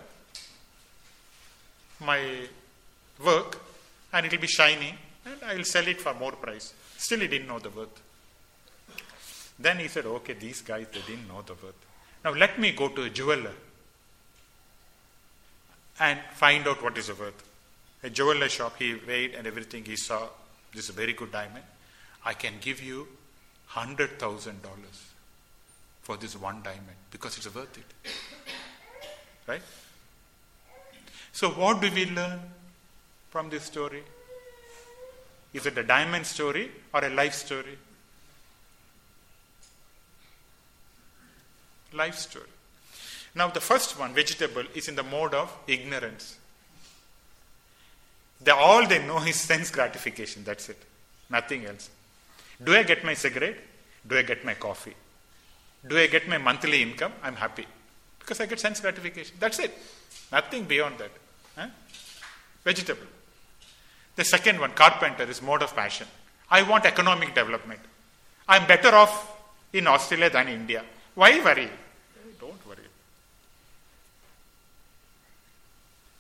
my work, and it will be shiny, and I will sell it for more price. Still, he didn't know the worth. Then he said, okay, these guys, they didn't know the worth. Now, let me go to a jeweler and find out what is the worth. A jeweler shop, he weighed and everything, he saw, this is a very good diamond. I can give you one hundred thousand dollars for this one diamond because it's worth it. Right? So what do we learn from this story? Is it a diamond story or a life story? Life story. Now the first one, vegetable, is in the mode of ignorance. They, all they know is sense gratification. That's it. Nothing else. Do I get my cigarette? Do I get my coffee? Do I get my monthly income? I'm happy. Because I get sense gratification. That's it. Nothing beyond that. Huh? Vegetable. The second one, carpenter, is mode of passion. I want economic development. I'm better off in Australia than India. Why worry? Don't worry.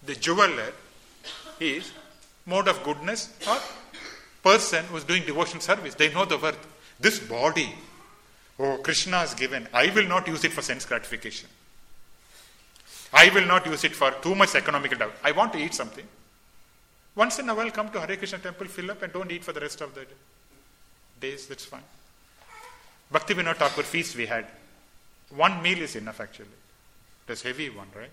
the jeweler is mode of goodness or person who is doing devotional service. They know the worth. This body, oh, Krishna has given. I will not use it for sense gratification. I will not use it for too much economical development. I want to eat something. Once in a while, come to Hare Krishna temple, fill up and don't eat for the rest of the days. That's fine. Bhaktivinoda Thakur feast we had. One meal is enough actually. It was heavy one, right?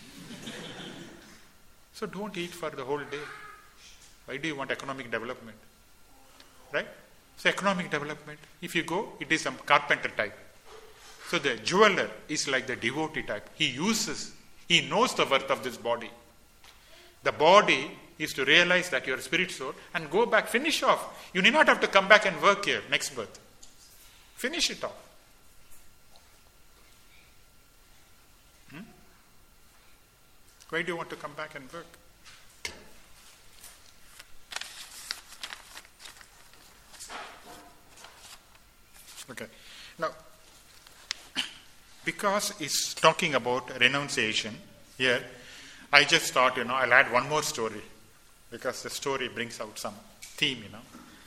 So don't eat for the whole day. Why do you want economic development? Right? So economic development, if you go, it is some carpenter type. So the jeweler is like the devotee type. He uses, he knows the worth of this body. The body is to realize that you are a spirit soul and go back, finish off. You need not have to come back and work here next birth. Finish it off. Hmm? Why do you want to come back and work? Okay. Now, because it's talking about renunciation here, I just thought, you know, I'll add one more story because the story brings out some theme, you know.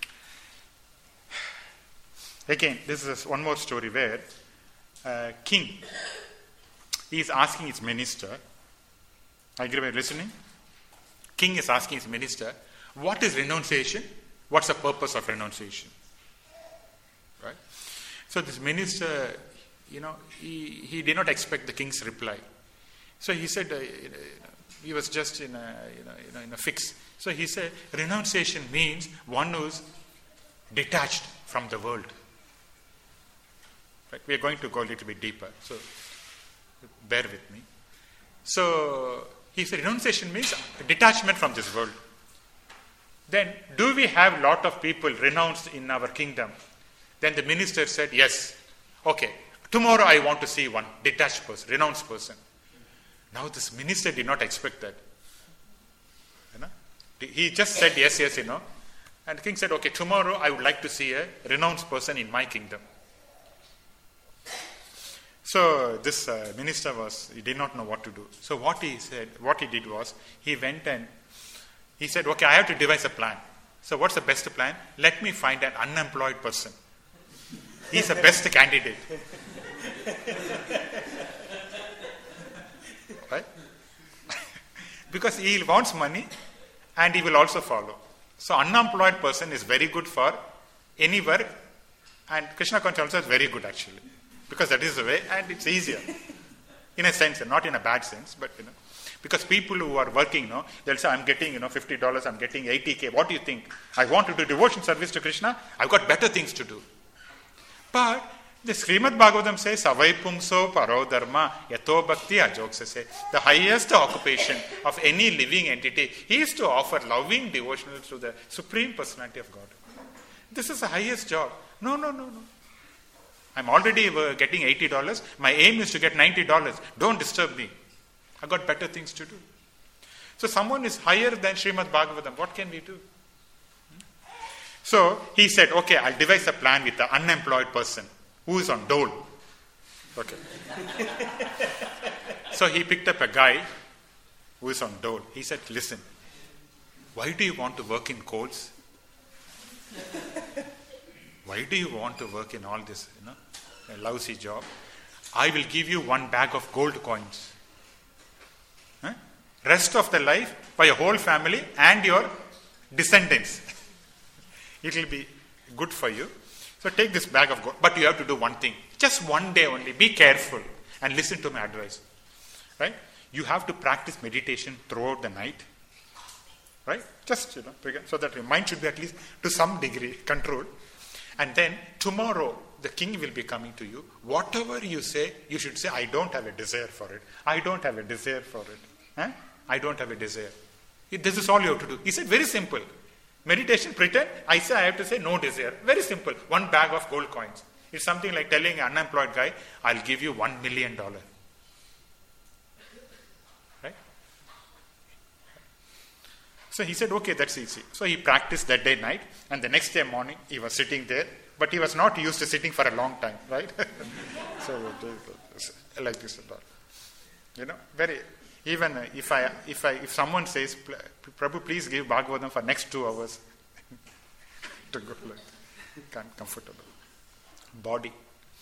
Again, this is one more story where uh, king is asking his minister, I agree with listening? King is asking his minister, what is renunciation? What's the purpose of renunciation? Right? So this minister, you know, he, he did not expect the king's reply. So he said, uh, he was just in a, you know, you know, in a fix. So he said, renunciation means one who's detached from the world. Right? We are going to go a little bit deeper, so bear with me. So he said, renunciation means detachment from this world. Then, do we have a lot of people renounced in our kingdom? Then the minister said, yes. Okay, tomorrow I want to see one detached person, renounced person. Now this minister did not expect that. You know? He just said yes, yes, you know. And the king said, okay, tomorrow I would like to see a renounced person in my kingdom. So this uh, minister was, he did not know what to do. So what he said, what he did was, he went and he said, okay, I have to devise a plan. So what's the best plan? Let me find an unemployed person. He's the best candidate. Right? Because he wants money and he will also follow. So unemployed person is very good for any work, and Krishna consciousness is very good actually. Because that is the way, and it's easier. In a sense, not in a bad sense, but you know. Because people who are working, you know, they'll say, I'm getting, you know, fifty dollars, I'm getting eighty K. What do you think? I want to do devotion service to Krishna. I've got better things to do. But the Srimad Bhagavatam says, Savai pumso paro dharma yato bhakti ajoksase. The highest occupation of any living entity is to offer loving devotionals to the Supreme Personality of God. This is the highest job. No, no, no, no. I'm already uh, getting eighty dollars. My aim is to get ninety dollars. Don't disturb me. I've got better things to do. So someone is higher than Srimad Bhagavatam. What can we do? Hmm? So he said, okay, I'll devise a plan with the unemployed person who is on dole. Okay. So he picked up a guy who is on dole. He said, listen, why do you want to work in coals? Why do you want to work in all this, you know, a lousy job? I will give you one bag of gold coins. Huh? Rest of the life for your whole family and your descendants. It will be good for you. So take this bag of gold. But you have to do one thing. Just one day only. Be careful and listen to my advice. Right? You have to practice meditation throughout the night. Right? Just, you know, so that your mind should be at least to some degree controlled. And then tomorrow the king will be coming to you. Whatever you say, you should say, I don't have a desire for it. I don't have a desire for it. Huh? I don't have a desire. This is all you have to do. He said, very simple. Meditation, pretend. I say, I have to say no desire. Very simple. One bag of gold coins. It's something like telling an unemployed guy, I'll give you one million dollars. Right? So he said, okay, that's easy. So he practiced that day night, and the next day morning he was sitting there, but he was not used to sitting for a long time, right? So like this and all. You know, very, Even uh, if I, if I, if someone says, Prabhu, please give Bhagavatam for next two hours, to go like, can't comfortable body.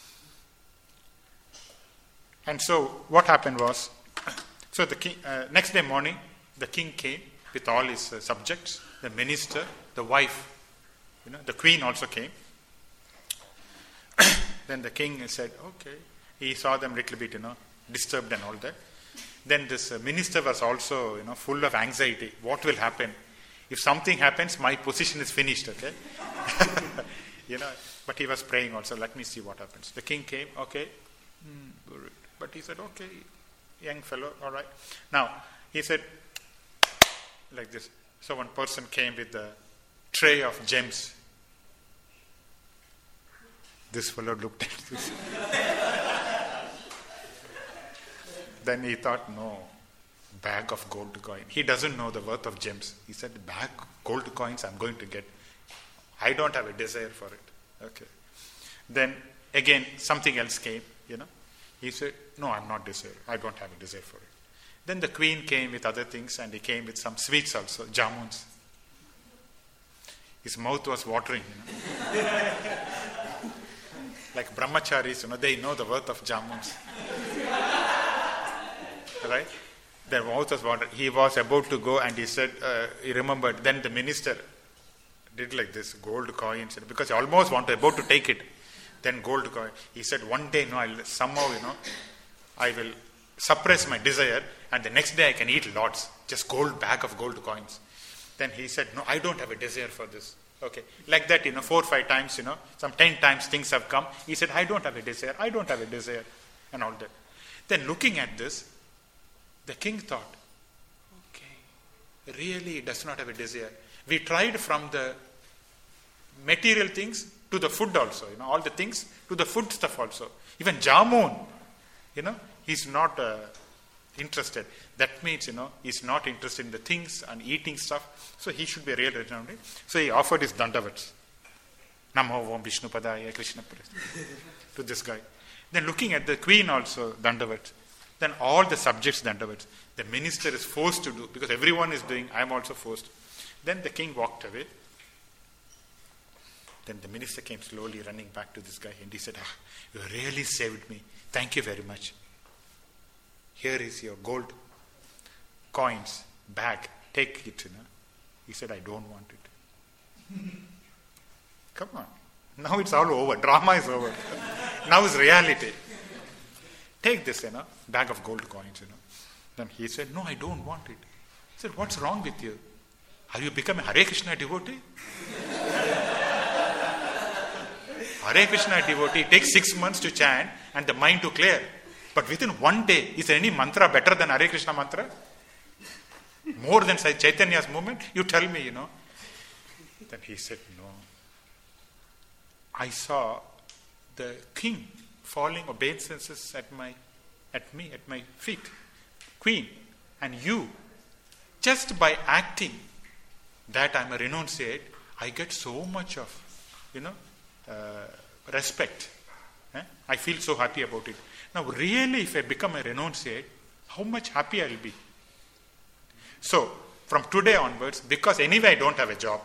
And so what happened was, so the king, uh, next day morning, the king came with all his uh, subjects, the minister, the wife, you know, the queen also came. Then the king said, okay. He saw them little bit, you know, disturbed and all that. Then this uh, minister was also, you know, full of anxiety. What will happen? If something happens, my position is finished, okay? You know, but he was praying also, let me see what happens. The king came, okay. Mm, but he said, okay, young fellow, all right. Now, he said, like this. So one person came with a tray of gems. This fellow looked at this. Then he thought, no, bag of gold coin. He doesn't know the worth of gems. He said, bag gold coins I'm going to get. I don't have a desire for it. Okay. Then again, something else came, you know. He said, no, I'm not desire. I don't have a desire for it. Then the queen came with other things, and he came with some sweets also, jamuns. His mouth was watering, you know. Like brahmacharis, you know, they know the worth of jamuns. Right? Their mouth was watering. He was about to go, and he said, uh, he remembered, then the minister did like this, gold coins, because he almost wanted, about to take it. Then gold coin. He said, one day, no, I'll somehow, you know, I will suppress my desire, and the next day I can eat lots. Just gold, bag of gold coins. Then he said, no, I don't have a desire for this. Okay. Like that, you know, four or five times, you know, some ten times things have come. He said, I don't have a desire. I don't have a desire. And all that. Then looking at this, the king thought, okay, really he does not have a desire. We tried from the material things to the food also, you know, all the things to the food stuff also. Even jamun, you know, he's not uh, interested. That means, you know, he's not interested in the things and eating stuff. So he should be a real regenerative. So he offered his dandavats. Namo Om Vishnu Padaya Krishna Padaya to this guy. Then looking at the queen also, dandavats. Then all the subjects dandavats. The minister is forced to do, because everyone is doing, I am also forced. Then the king walked away. Then the minister came slowly running back to this guy, and he said, ah, you really saved me. Thank you very much. Here is your gold coins, bag. Take it, you know. He said, I don't want it. Come on. Now it's all over. Drama is over. Now is reality. Take this, you know, bag of gold coins, you know. Then he said, no, I don't want it. He said, what's wrong with you? Have you become a Hare Krishna devotee? Hare Krishna devotee takes six months to chant and the mind to clear. But within one day, is there any mantra better than Hare Krishna mantra? More than Chaitanya's movement? You tell me, you know. Then he said, no. I saw the king falling obeisances at my, at me, at my feet. Queen, and you, just by acting that I'm a renunciate, I get so much of, you know, uh, respect. Eh? I feel so happy about it. Now, really, if I become a renunciate, how much happy I'll be. So, from today onwards, because anyway I don't have a job,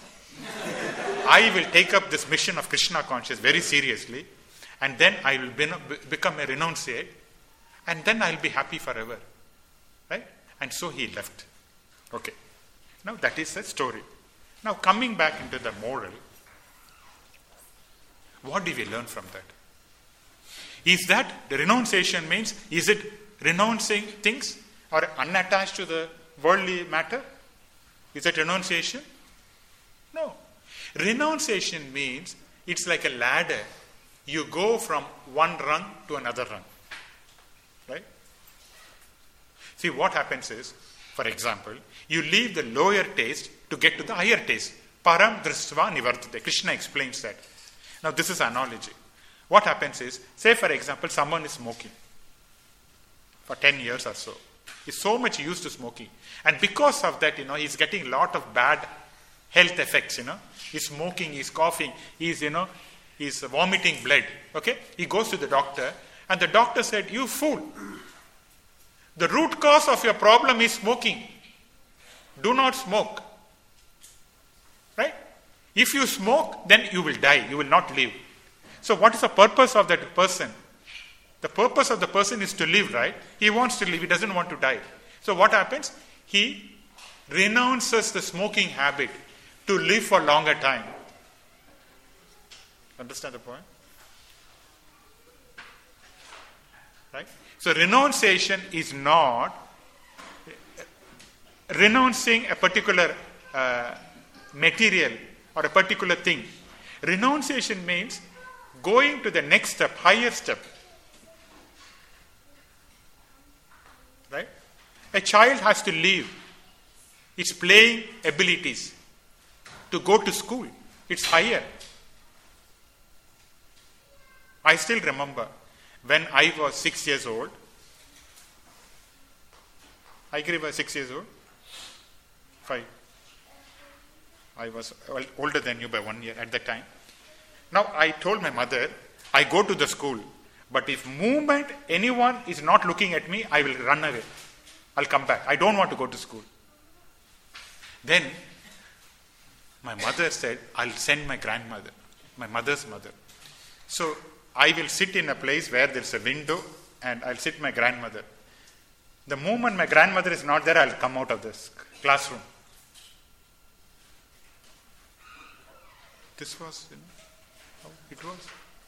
I will take up this mission of Krishna consciousness very seriously, and then I will be, become a renunciate, and then I'll be happy forever. Right? And so he left. Okay. Now that is the story. Now coming back into the moral, what do we learn from that? Is that the renunciation means, is it renouncing things or unattached to the worldly matter? Is it renunciation? No. Renunciation means it's like a ladder. You go from one rung to another rung. Right? See, what happens is, for example, you leave the lower taste to get to the higher taste. Param dristva nivartate. Krishna explains that. Now, this is analogy. What happens is, say for example, someone is smoking for ten years or so. He's so much used to smoking. And because of that, you know, he's getting a lot of bad health effects, you know. He's smoking, he's coughing, he's, you know, he's vomiting blood. Okay? He goes to the doctor, and the doctor said, you fool. The root cause of your problem is smoking. Do not smoke. Right? If you smoke, then you will die. You will not live. So what is the purpose of that person? The purpose of the person is to live, right? He wants to live. He doesn't want to die. So what happens? He renounces the smoking habit to live for longer time. Understand the point? Right? So renunciation is not renouncing a particular uh, material or a particular thing. Renunciation means going to the next step, higher step. Right? A child has to leave its playing abilities to go to school. It's higher. I still remember when I was six years old. I agree was six years old. Five. I was well, older than you by one year at that time. Now I told my mother, I go to the school, but if moment anyone is not looking at me, I will run away. I'll come back. I don't want to go to school. Then my mother said, I'll send my grandmother, my mother's mother. So I will sit in a place where there's a window and I'll sit my grandmother. The moment my grandmother is not there, I'll come out of this classroom. This was, you know, how it was.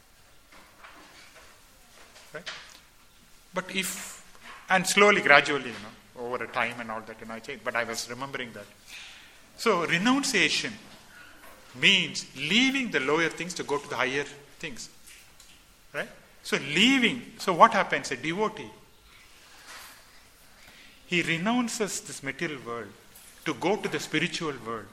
Right? But if, and slowly, gradually, you know, over a time and all that, you know, I changed. But I was remembering that. So renunciation means leaving the lower things to go to the higher things. Right? So leaving, so what happens? A devotee, he renounces this material world to go to the spiritual world.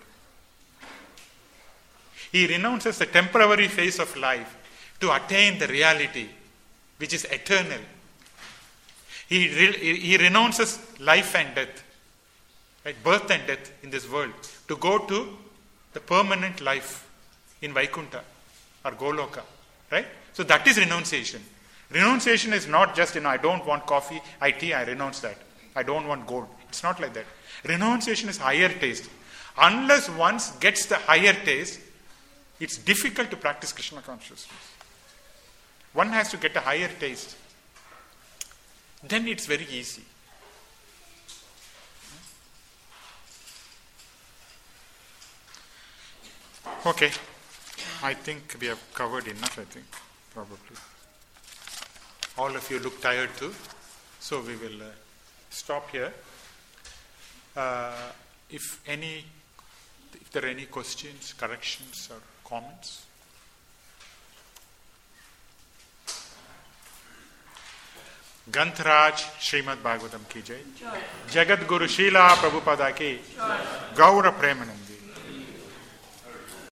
He renounces the temporary phase of life to attain the reality which is eternal. He, re- he renounces life and death, right? Birth and death in this world to go to the permanent life in Vaikuntha or Goloka. Right? So that is renunciation. Renunciation is not just, you know, I don't want coffee, I tea, I renounce that. I don't want gold. It's not like that. Renunciation is higher taste. Unless one gets the higher taste, it's difficult to practice Krishna consciousness. One has to get a higher taste. Then it's very easy. Okay. I think we have covered enough, I think, probably. All of you look tired too. So we will uh, stop here. Uh, if any, if there are any questions, corrections or comments. Gantharaj Srimad Bhagavatam ki jai. Jagat Guru Srila Prabhupada ki. Gaura Premanand.